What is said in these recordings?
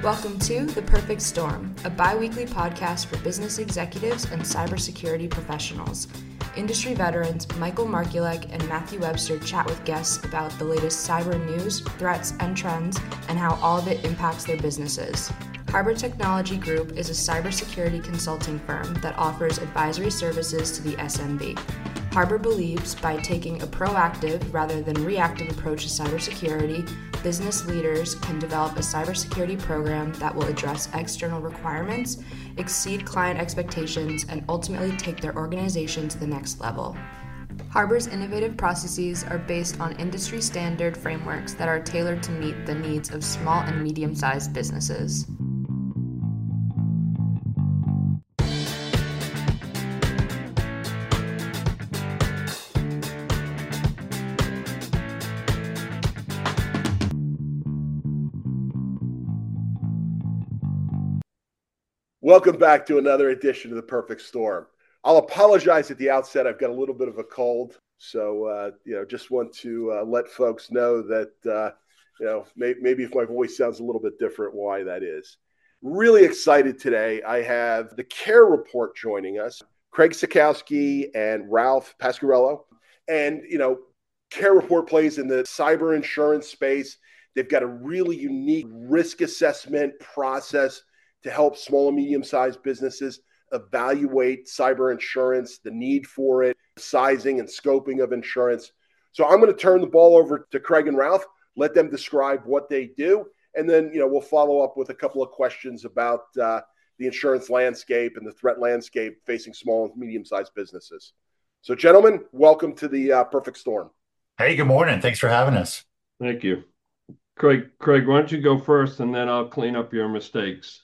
Welcome to The Perfect Storm, a bi-weekly podcast for business executives and cybersecurity professionals. Industry veterans Michael Markulek and Matthew Webster chat with guests about the latest cyber news, threats, and trends, and how all of it impacts their businesses. Harbor Technology Group is a cybersecurity consulting firm that offers advisory services to the SMB. Harbor believes by taking a proactive rather than reactive approach to cybersecurity, business leaders can develop a cybersecurity program that will address external requirements, exceed client expectations, and ultimately take their organization to the next level. Harbor's innovative processes are based on industry standard frameworks that are tailored to meet the needs of small and medium-sized businesses. Welcome back to another edition of The Perfect Storm. I'll apologize at the outset. I've got a little bit of a cold, so just want to let folks know that maybe if my voice sounds a little bit different, why that is. Really excited today. I have the Care Report joining us, Craig Sikowski and Ralph Pasquarello. And Care Report plays in the cyber insurance space. They've got a really unique risk assessment process to help small and medium-sized businesses evaluate cyber insurance, the need for it, sizing and scoping of insurance. So I'm going to turn the ball over to Craig and Ralph, let them describe what they do, and then we'll follow up with a couple of questions about the insurance landscape and the threat landscape facing small and medium-sized businesses. So gentlemen, welcome to the Perfect Storm. Hey, good morning. Thanks for having us. Thank you. Craig, why don't you go first, and then I'll clean up your mistakes.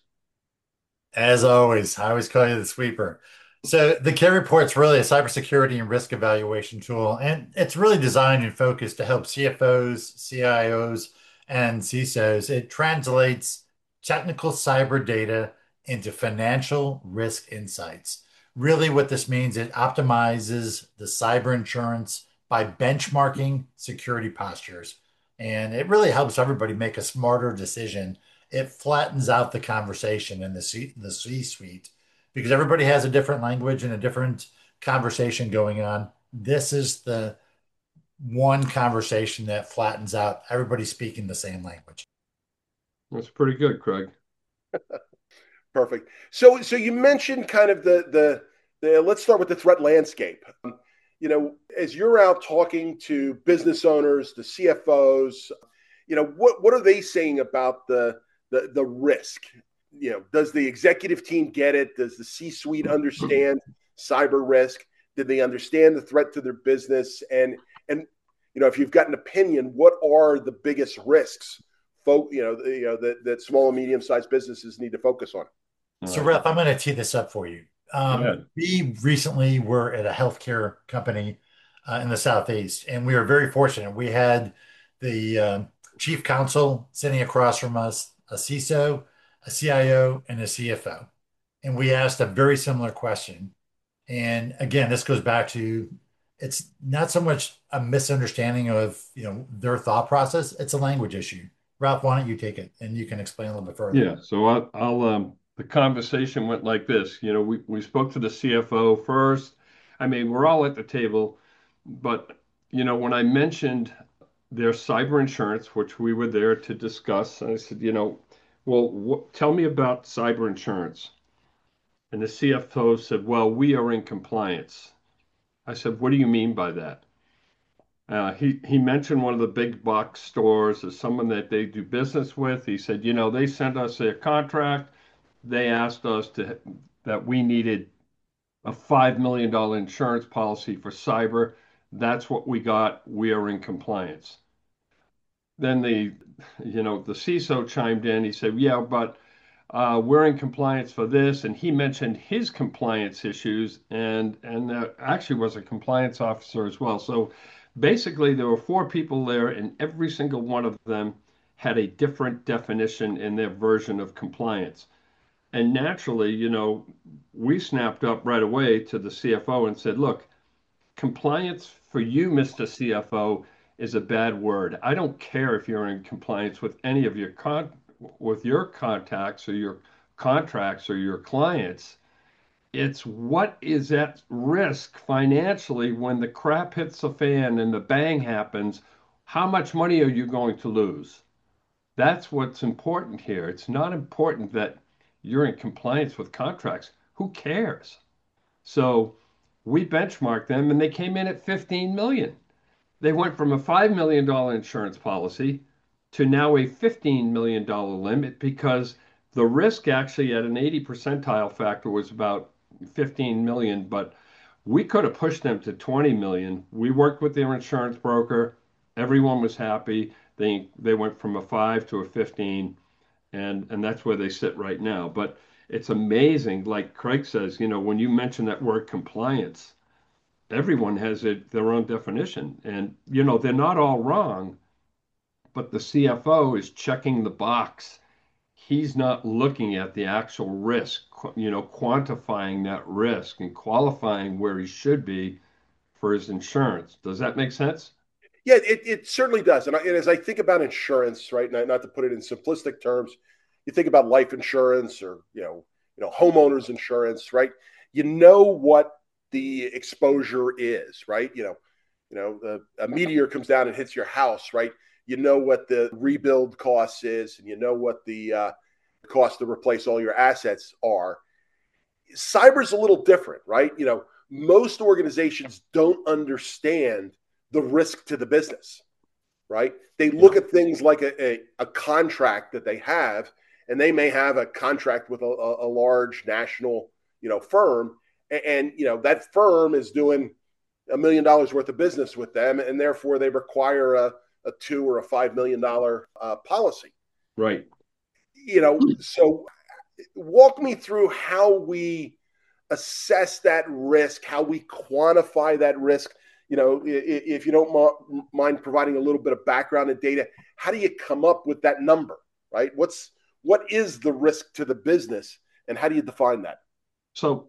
As always, I always call you the sweeper. So the Care Report's really a cybersecurity and risk evaluation tool, and it's really designed and focused to help CFOs, CIOs, and CISOs. It translates technical cyber data into financial risk insights. Really what this means, it optimizes the cyber insurance by benchmarking security postures. And it really helps everybody make a smarter decision. It flattens out the conversation in the C-suite because everybody has a different language and a different conversation going on. This is the one conversation that flattens out everybody speaking the same language. That's pretty good, Craig. Perfect. So you mentioned kind of the let's start with the threat landscape. As you're out talking to business owners, the CFOs, what are they saying about the risk? Does the executive team get it? Does the C-suite understand cyber risk? Did they understand the threat to their business? And if you've got an opinion, what are the biggest risks, that small and medium-sized businesses need to focus on? So, Ralph, I'm going to tee this up for you. We recently were at a healthcare company in the Southeast, and we were very fortunate. We had the chief counsel sitting across from us, a CISO, a CIO, and a CFO. And we asked a very similar question. And again, this goes back to it's not so much a misunderstanding of their thought process, it's a language issue. Ralph, why don't you take it and you can explain a little bit further. Yeah, so I'll the conversation went like this. We spoke to the CFO first. I mean, we're all at the table, but when I mentioned their cyber insurance, which we were there to discuss, I said, tell me about cyber insurance. And the CFO said, well, we are in compliance. I said, what do you mean by that? He mentioned one of the big box stores as someone that they do business with. He said, they sent us their contract. They asked us that we needed a $5 million insurance policy for cyber. That's what we got. We are in compliance. Then the CISO chimed in. He said, yeah, but we're in compliance for this. And he mentioned his compliance issues and actually was a compliance officer as well. So basically there were 4 people there and every single one of them had a different definition in their version of compliance. And naturally, we snapped up right away to the CFO and said, look, compliance for you, Mr. CFO, is a bad word. I don't care if you're in compliance with any of your with your contacts or your contracts or your clients. It's what is at risk financially when the crap hits the fan and the bang happens. How much money are you going to lose? That's what's important here. It's not important that you're in compliance with contracts. Who cares? So we benchmarked them and they came in at 15 million. They went from a $5 million insurance policy to now a $15 million limit because the risk actually at an 80 percentile factor was about 15 million, but we could have pushed them to 20 million. We worked with their insurance broker. Everyone was happy. They went from a 5 to a 15, and that's where they sit right now. But it's amazing, like Craig says, when you mention that word compliance, everyone has their own definition. And, they're not all wrong, but the CFO is checking the box. He's not looking at the actual risk, quantifying that risk and qualifying where he should be for his insurance. Does that make sense? Yeah, it certainly does. And as I think about insurance, right, not to put it in simplistic terms, you think about life insurance or homeowners insurance, right? You know what the exposure is, right? A meteor comes down and hits your house, right? You know what the rebuild cost is, and you know what the cost to replace all your assets are. Cyber's a little different, right? Most organizations don't understand the risk to the business, right? They look at things like a contract that they have, and they may have a contract with a large national, firm, and that firm is doing $1 million worth of business with them, and therefore they require a $2 or a $5 million policy. Right. So walk me through how we assess that risk, how we quantify that risk. If you don't mind providing a little bit of background and data, how do you come up with that number, right? What is the risk to the business, and how do you define that? So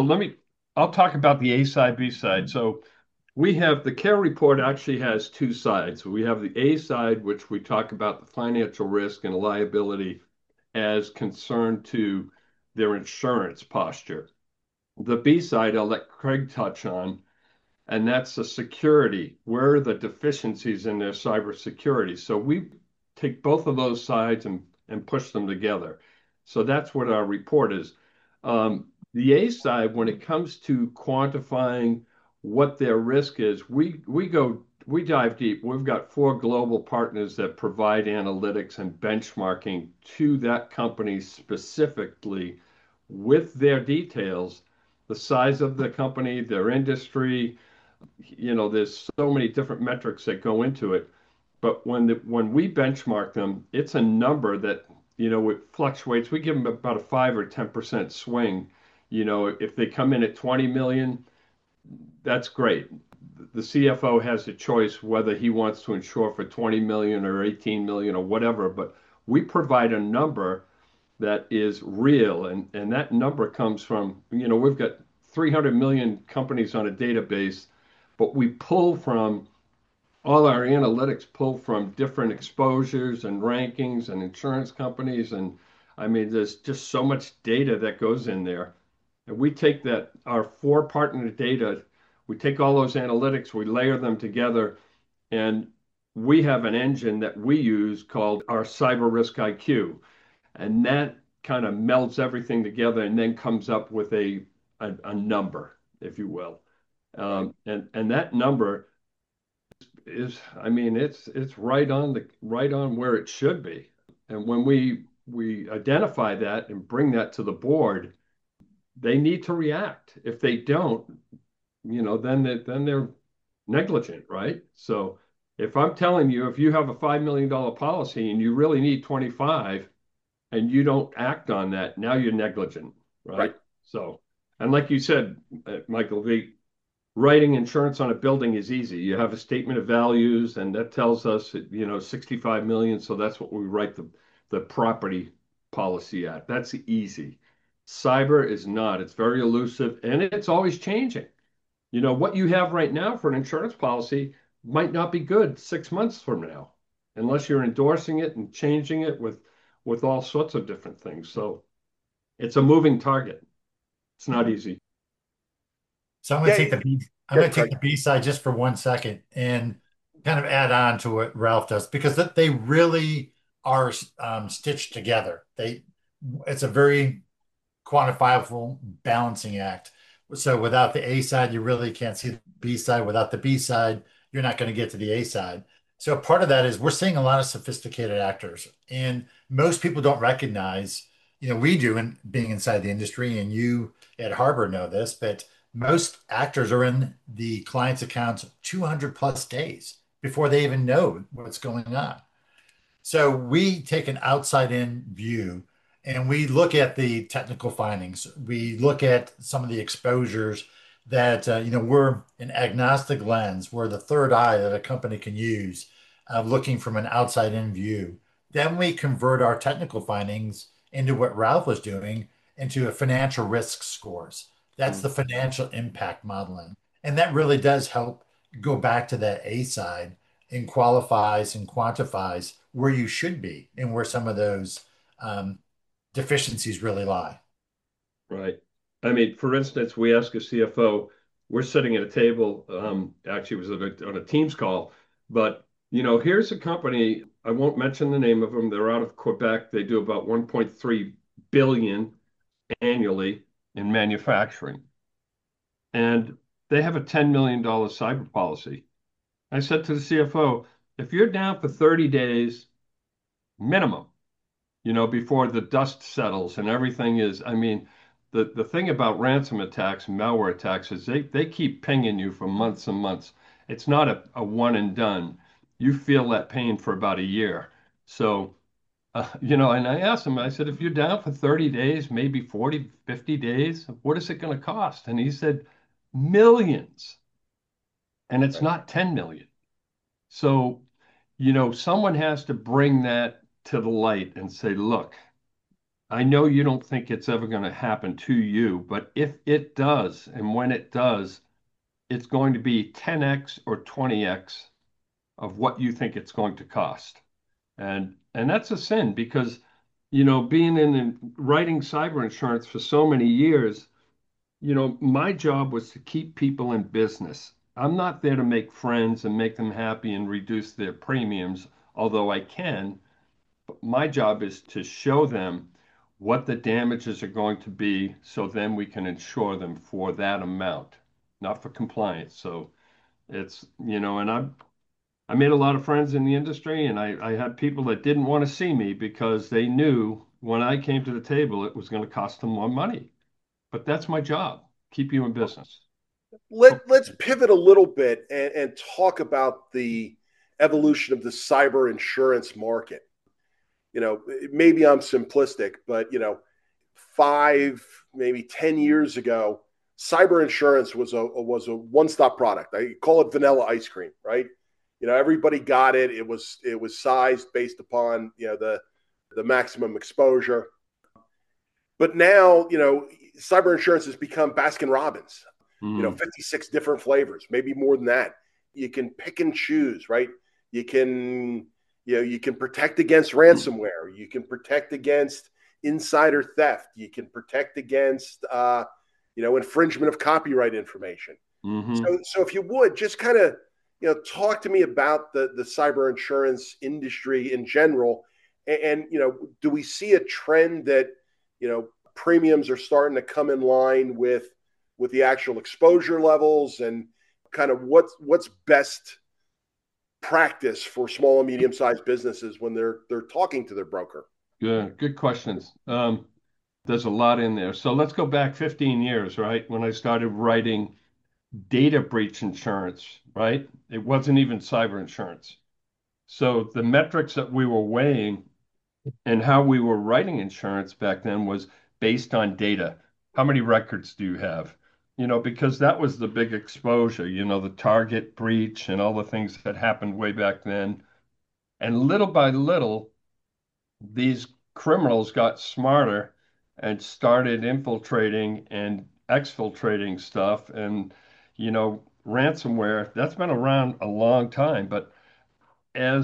I'll talk about the A side, B side. So we have the care report actually has two sides. We have the A side, which we talk about the financial risk and liability as concerned to their insurance posture. The B side, I'll let Craig touch on, and that's the security. Where are the deficiencies in their cybersecurity? So we take both of those sides and push them together. So that's what our report is. The A side, when it comes to quantifying what their risk is, we dive deep. We've got 4 global partners that provide analytics and benchmarking to that company specifically with their details, the size of the company, their industry. There's so many different metrics that go into it. But when we benchmark them, it's a number that, it fluctuates. We give them about a 5 or 10% swing. If they come in at 20 million, that's great. The CFO has a choice whether he wants to insure for 20 million or 18 million or whatever, but we provide a number that is real. And that number comes from, we've got 300 million companies on a database, but we pull from all our analytics pull from different exposures and rankings and insurance companies. And I mean, there's just so much data that goes in there. And we take our 4 partner data, we take all those analytics, we layer them together, and we have an engine that we use called our Cyber Risk IQ. And that kind of melds everything together and then comes up with a number, if you will. And that number is, I mean, it's right on where it should be. And when we identify that and bring that to the board, they need to react. If they don't, then they're negligent, right? So if I'm telling you, if you have a $5 million policy and you really need 25 and you don't act on that, now you're negligent, right? So, and like you said, Michael, writing insurance on a building is easy. You have a statement of values, and that tells us, 65 million. So that's what we write the property policy at. That's easy. Cyber is not. It's very elusive, and it's always changing. What you have right now for an insurance policy might not be good 6 months from now, unless you're endorsing it and changing it with with all sorts of different things. So it's a moving target. It's not easy. So I'm going Yeah, to take the B. I'm go going ahead, to take Craig. the B side just for 1 second and kind of add on to what Ralph does because they really are stitched together. It's a very quantifiable balancing act. So without the A side, you really can't see the B side. Without the B side, you're not going to get to the A side. So part of that is we're seeing a lot of sophisticated actors, and most people don't recognize, we do in being inside the industry, and you at Harbor know this, but most actors are in the client's accounts 200 plus days before they even know what's going on. So we take an outside in view and we look at the technical findings. We look at some of the exposures that, we're an agnostic lens. We're the third eye that a company can use, looking from an outside in view. Then we convert our technical findings into what Ralph was doing into a financial risk scores. That's Mm. the financial impact modeling. And that really does help go back to that A side and qualifies and quantifies where you should be and where some of those um, deficiencies really lie. Right. I mean, for instance, we ask a CFO, we're sitting at a table, actually it was on a Teams call, but here's a company, I won't mention the name of them. They're out of Quebec. They do about 1.3 billion annually in manufacturing. And they have a $10 million cyber policy. I said to the CFO, if you're down for 30 days minimum, before the dust settles and everything is, I mean, the thing about ransom attacks and malware attacks is they keep pinging you for months and months. It's not a one and done. You feel that pain for about a year. So, and I asked him, I said, if you're down for 30 days, maybe 40, 50 days, what is it going to cost? And he said, millions. And it's Right. not 10 million. So, someone has to bring that to the light and say, look, I know you don't think it's ever going to happen to you, but if it does, and when it does, it's going to be 10x or 20x of what you think it's going to cost. And that's a sin because, being in writing cyber insurance for so many years, my job was to keep people in business. I'm not there to make friends and make them happy and reduce their premiums, although I can. My job is to show them what the damages are going to be so then we can insure them for that amount, not for compliance. So and I made a lot of friends in the industry and I had people that didn't want to see me because they knew when I came to the table it was going to cost them more money. But that's my job, keep you in business. Let's pivot a little bit and talk about the evolution of the cyber insurance market. Maybe I'm simplistic, but 5, maybe 10 years ago, cyber insurance was a one-stop product. I call it vanilla ice cream, right? Everybody got it. It was sized based upon the maximum exposure. But now, cyber insurance has become Baskin Robbins. Mm, 56 different flavors, maybe more than that. You can pick and choose, right? You can, you can protect against ransomware. You can protect against insider theft. You can protect against, infringement of copyright information. hmm So if you would just kind of, talk to me about the cyber insurance industry in general, and do we see a trend that premiums are starting to come in line with the actual exposure levels, and kind of what's best practice for small and medium sized businesses when they're talking to their broker? good questions. There's a lot in there. So let's go back 15 years, right? When I started writing data breach insurance, right? It wasn't even cyber insurance. So the metrics that we were weighing and how we were writing insurance back then was based on data. How many records do you have? Because that was the big exposure, the target breach and all the things that happened way back then. And little by little, these criminals got smarter and started infiltrating and exfiltrating stuff. And, ransomware, that's been around a long time. But as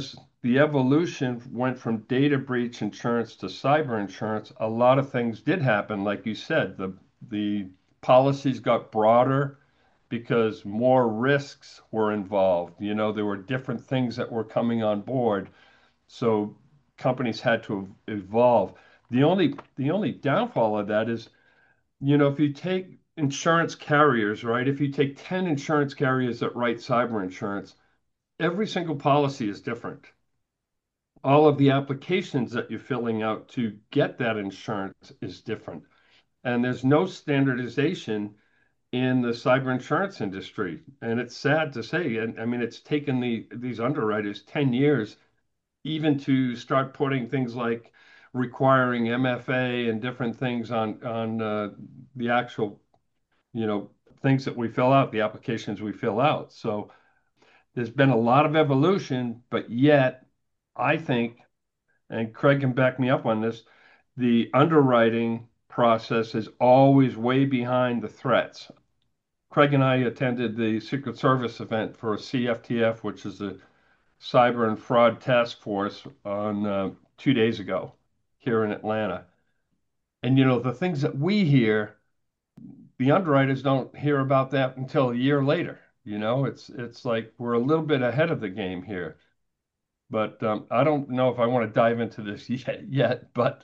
the evolution went from data breach insurance to cyber insurance, a lot of things did happen. Like you said, the policies got broader because more risks were involved. There were different things that were coming on board. So companies had to evolve. The only downfall of that is, if you take insurance carriers, right? If you take 10 insurance carriers that write cyber insurance, every single policy is different. All of the applications that you're filling out to get that insurance is different. And there's no standardization in the cyber insurance industry. And it's sad to say. And I mean, it's taken these underwriters 10 years even to start putting things like requiring MFA and different things on the actual, things that we fill out, the applications we fill out. So there's been a lot of evolution, but yet I think, and Craig can back me up on this, the underwriting process is always way behind the threats. Craig and I attended the Secret Service event for CFTF, which is the Cyber and Fraud Task Force, on 2 days ago here in Atlanta. And the things that we hear, the underwriters don't hear about that until a year later. It's like we're a little bit ahead of the game here. But I don't know if I want to dive into this yet. But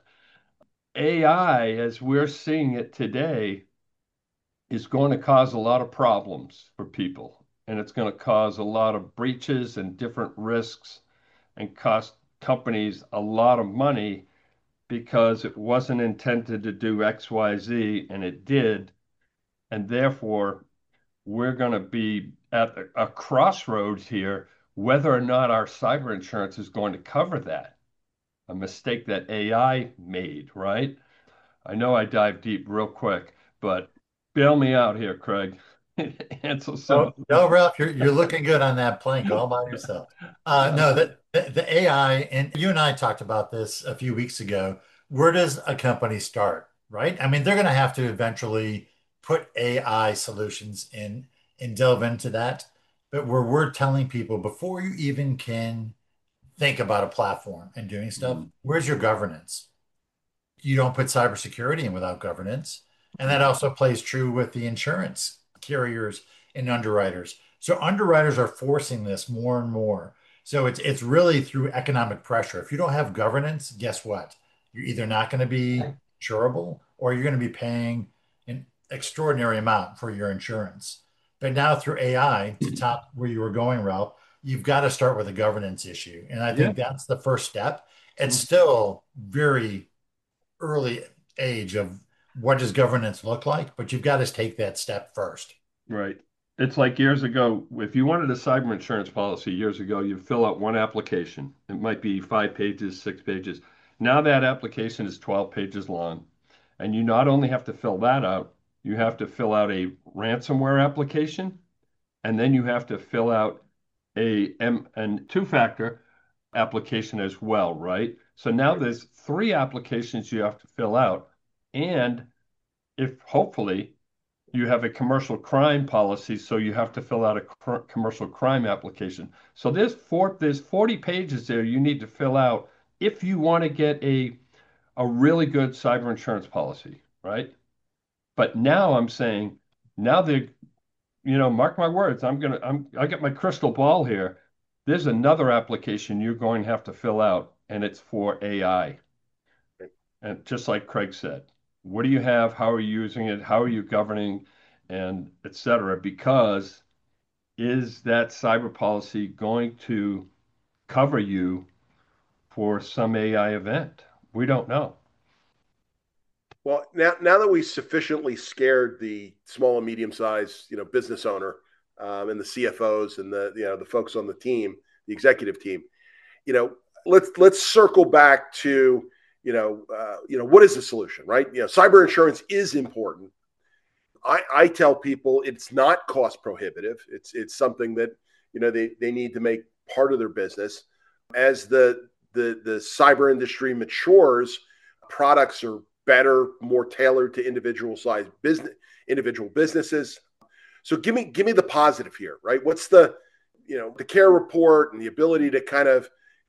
AI, as we're seeing it today, is going to cause a lot of problems for people, and it's going to cause a lot of breaches and different risks and cost companies a lot of money because it wasn't intended to do X, Y, Z, and it did. And therefore, we're going to be at a crossroads here, whether or not our cyber insurance is going to cover that, a mistake that AI made, right? I know I dive deep real quick, but bail me out here, Craig. Answer some. No, Ralph, you're looking good on that plank all by yourself. No, the AI, and you and I talked about this a few weeks ago. Where does a company start, right? I mean, they're going to have to eventually put AI solutions in and delve into that. But where we're telling people before you even can think about a platform and doing stuff, where's your governance? You don't put cybersecurity in without governance. And that also plays true with the insurance carriers and underwriters. So underwriters are forcing this more and more. So it's really through economic pressure. If you don't have governance, guess what? You're either not going to be insurable or you're going to be paying an extraordinary amount for your insurance. But now through AI, to top where you were going, Ralph, you've got to start with a governance issue. And I think that's the first step. It's still very early age of what does governance look like, but you've got to take that step first. Right. It's like years ago, if you wanted a cyber insurance policy years ago, you fill out one application. It might be 5 pages, 6 pages. Now that application is 12 pages long. And you not only have to fill that out, you have to fill out a ransomware application, and then you have to fill out a two-factor application as well, right? So now there's 3 applications you have to fill out. And if hopefully you have a commercial crime policy, so you have to fill out a commercial crime application. So there's 40 pages there you need to fill out if you want to get a really good cyber insurance policy, right? But now I'm saying, now they, mark my words, I get my crystal ball here. There's another application you're going to have to fill out, and it's for AI. And just like Craig said, what do you have? How are you using it? How are you governing, and et cetera? Because is that cyber policy going to cover you for some AI event? We don't know. Well, now that we sufficiently scared the small and medium sized, business owner, and the CFOs and the folks on the team, the executive team, let's circle back to what is the solution, right? Cyber insurance is important. I tell people it's not cost prohibitive. It's something that they need to make part of their business. As the cyber industry matures, products are better, more tailored to individual businesses. So give me the positive here, right? What's the CARE report and the ability to kind of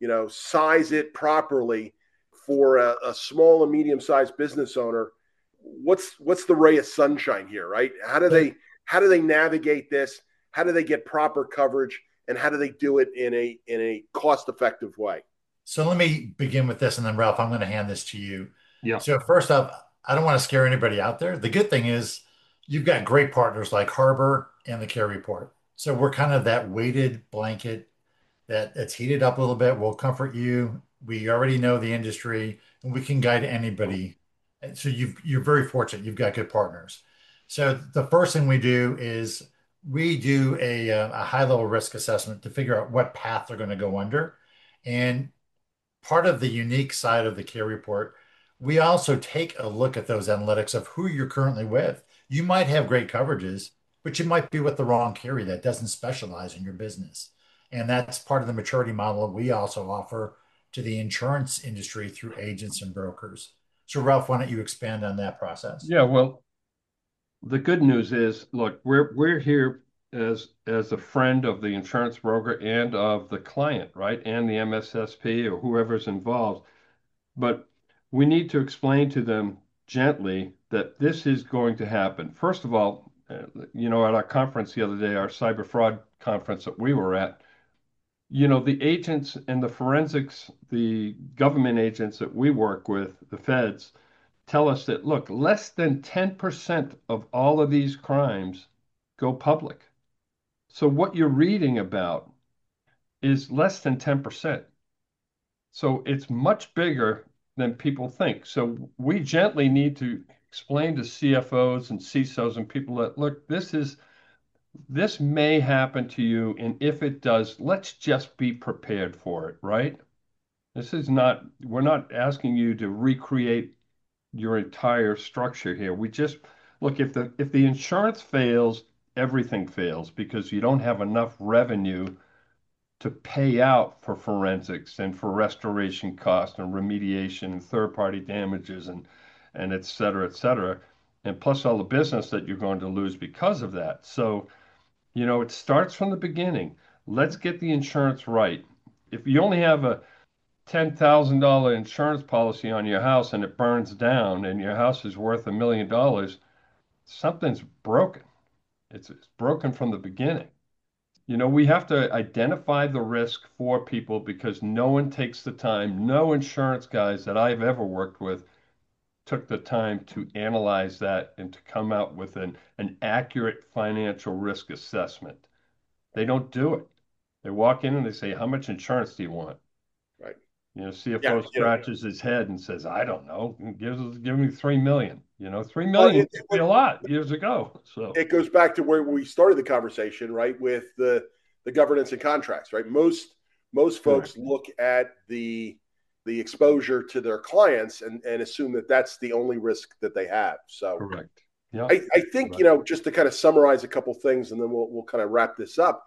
size it properly for a small and medium sized business owner, what's the ray of sunshine here, right? How do they navigate this? How do they get proper coverage, and how do they do it in a cost effective way? So let me begin with this, and then Ralph, I'm going to hand this to you. Yeah. So first up, I don't want to scare anybody out there. The good thing is you've got great partners like Harbor and the Care Report. So we're kind of that weighted blanket that it's heated up a little bit. We'll comfort you. We already know the industry, and we can guide anybody. And so you're very fortunate. You've got good partners. So the first thing we do is we do a high level risk assessment to figure out what path they're going to go under. And part of the unique side of the Care Report, we also take a look at those analytics of who you're currently with. You might have great coverages, but you might be with the wrong carrier that doesn't specialize in your business. And that's part of the maturity model we also offer to the insurance industry through agents and brokers. So, Ralph, why don't you expand on that process? Yeah, well, the good news is, look, we're here as a friend of the insurance broker and of the client, right? And the MSSP or whoever's involved. But we need to explain to them gently that this is going to happen. First of all, at our conference the other day, our cyber fraud conference that we were at, the agents and the forensics, the government agents that we work with, the feds, tell us that, look, less than 10% of all of these crimes go public. So what you're reading about is less than 10%. So it's much bigger than people think. So we gently need to explain to CFOs and CISOs and people that, look, this may happen to you, and if it does, let's just be prepared for it, right? We're not asking you to recreate your entire structure here. We just look, if the insurance fails, everything fails because you don't have enough revenue to pay out for forensics and for restoration costs and remediation and third-party damages and et cetera, et cetera. And plus all the business that you're going to lose because of that. So, it starts from the beginning. Let's get the insurance right. If you only have a $10,000 insurance policy on your house and it burns down and your house is worth $1 million, something's broken. It's broken from the beginning. We have to identify the risk for people because no one takes the time. No insurance guys that I've ever worked with took the time to analyze that and to come out with an accurate financial risk assessment. They don't do it. They walk in and they say, how much insurance do you want? Right. CFO scratches his head and says, I don't know. Give me 3 million. 3 Well, million used to be a lot years ago. So it goes back to where we started the conversation, right? With the governance and contracts, right? Most folks look at the exposure to their clients and assume that that's the only risk that they have. So correct. Yeah. I think, just to kind of summarize a couple things and then we'll kind of wrap this up.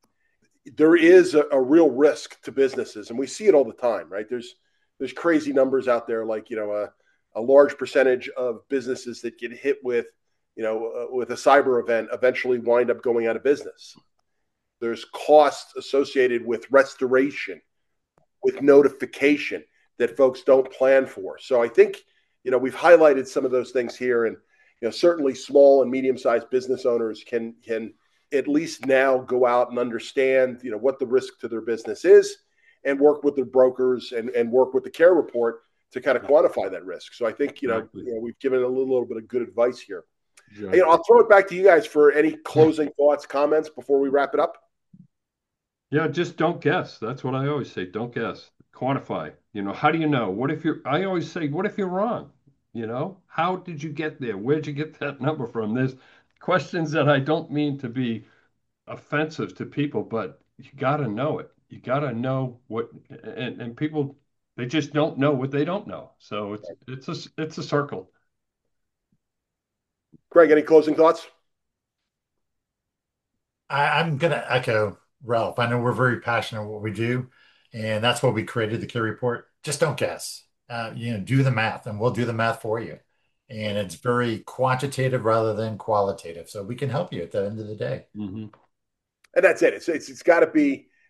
There is a real risk to businesses, and we see it all the time, right? There's crazy numbers out there, like, a large percentage of businesses that get hit with a cyber event eventually wind up going out of business. There's costs associated with restoration, with notification that folks don't plan for. So I think, we've highlighted some of those things here, and, certainly small and medium-sized business owners can at least now go out and understand, what the risk to their business is and work with the brokers and work with the Care Report to kind of quantify that risk. So I think, we've given a little bit of good advice here. Exactly. I'll throw it back to you guys for any closing thoughts, comments before we wrap it up. Yeah, just don't guess. That's what I always say. Don't guess. Quantify. How do you know? I always say, what if you're wrong? How did you get there? Where'd you get that number from? There's questions that I don't mean to be offensive to people, but you got to know it. You got to know and people, they just don't know what they don't know. So it's a circle. Greg, any closing thoughts? I'm going to echo Ralph. I know we're very passionate what we do, and that's why we created the Care Report. Just don't guess. Do the math, and we'll do the math for you. And it's very quantitative rather than qualitative. So we can help you at the end of the day. Mm-hmm. And that's it. It's got to be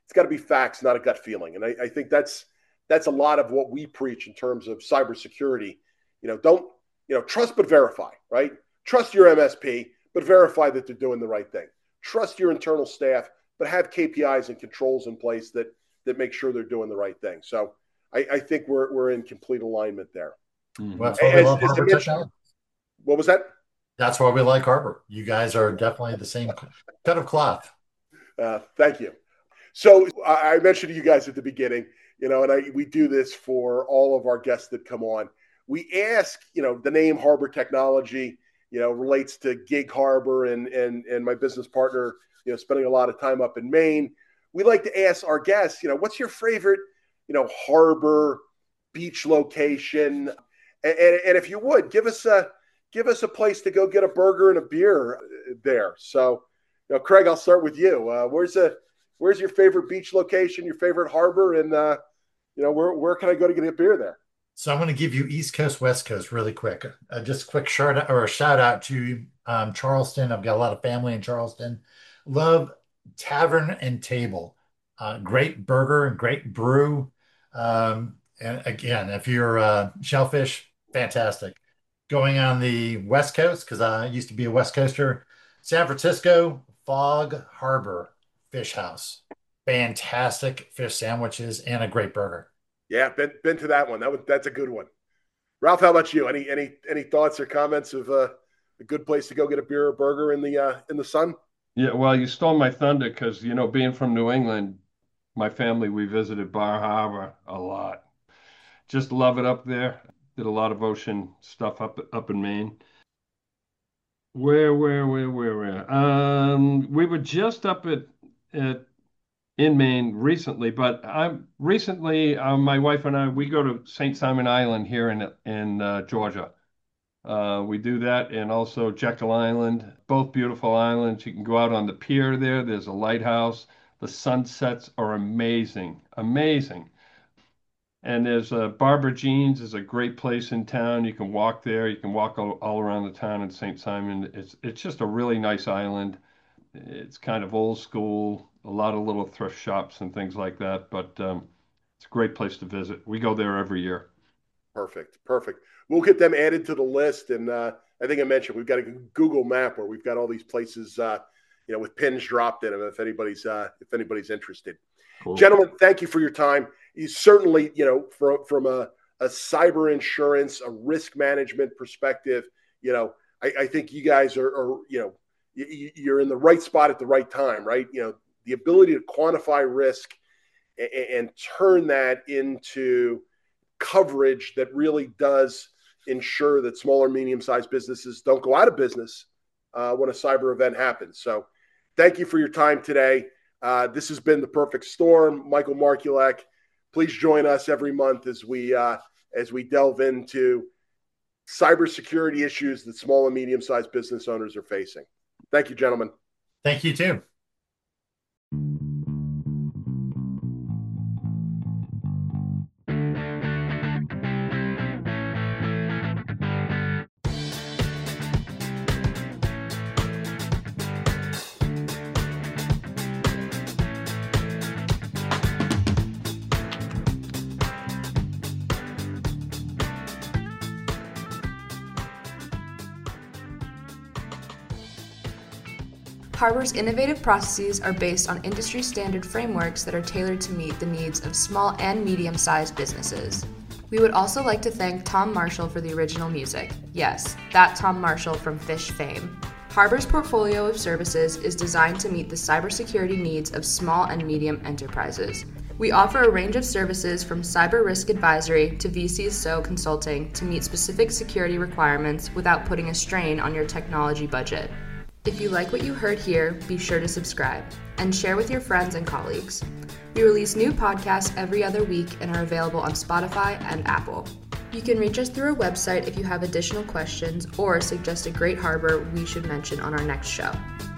it's got to be facts, not a gut feeling. And I think that's a lot of what we preach in terms of cybersecurity. Don't, trust but verify, right? Trust your MSP, but verify that they're doing the right thing. Trust your internal staff, but have KPIs and controls in place that make sure they're doing the right thing. So I think we're in complete alignment there. Well, that's why we love Harbor Technology. What was that? That's why we like Harbor. You guys are definitely the same cut of cloth. Thank you. So I mentioned to you guys at the beginning, and we do this for all of our guests that come on. We ask, the name Harbor Technology, relates to Gig Harbor and my business partner, spending a lot of time up in Maine. We like to ask our guests, what's your favorite, harbor beach location? And if you would give us a place to go get a burger and a beer there. So, Craig, I'll start with you. Where's your favorite beach location, your favorite harbor, and where can I go to get a beer there? So I'm going to give you East Coast, West Coast really quick. Just a quick shout out to Charleston. I've got a lot of family in Charleston. Love Tavern and Table. Great burger and great brew. And again, if you're shellfish, fantastic. Going on the West Coast, because I used to be a West Coaster, San Francisco, Fog Harbor Fish House. Fantastic fish sandwiches and a great burger. Yeah, been to that one. That's a good one. Ralph, how about you? Any thoughts or comments of a good place to go get a beer or burger in the sun? Yeah, well, you stole my thunder because, being from New England, my family, we visited Bar Harbor a lot. Just love it up there. Did a lot of ocean stuff up in Maine. Where? We were just up in Maine recently, but my wife and I, we go to St. Simon Island here in Georgia. We do that, and also Jekyll Island, both beautiful islands. You can go out on the pier there. There's a lighthouse. The sunsets are amazing. And there's Barbara Jean's is a great place in town. You can walk there. You can walk all around the town in St. Simon. It's just a really nice island. It's kind of old school, a lot of little thrift shops and things like that. But it's a great place to visit. We go there every year. Perfect. We'll get them added to the list. And I think I mentioned we've got a Google map where we've got all these places, with pins dropped in them if anybody's interested. Cool. Gentlemen, thank you for your time. You certainly, from a cyber insurance, a risk management perspective, I think you guys are you're in the right spot at the right time, right? The ability to quantify risk and turn that into coverage that really does ensure that small or medium-sized businesses don't go out of business when a cyber event happens. So thank you for your time today. This has been The Perfect Storm. Michael Markulak. Please join us every month as we delve into cybersecurity issues that small and medium-sized business owners are facing. Thank you, gentlemen. Thank you, too. Harbor's innovative processes are based on industry standard frameworks that are tailored to meet the needs of small and medium-sized businesses. We would also like to thank Tom Marshall for the original music. Yes, that Tom Marshall from Phish fame. Harbor's portfolio of services is designed to meet the cybersecurity needs of small and medium enterprises. We offer a range of services from cyber risk advisory to VC/SO consulting to meet specific security requirements without putting a strain on your technology budget. If you like what you heard here, be sure to subscribe and share with your friends and colleagues. We release new podcasts every other week and are available on Spotify and Apple. You can reach us through our website if you have additional questions or suggest a great harbor we should mention on our next show.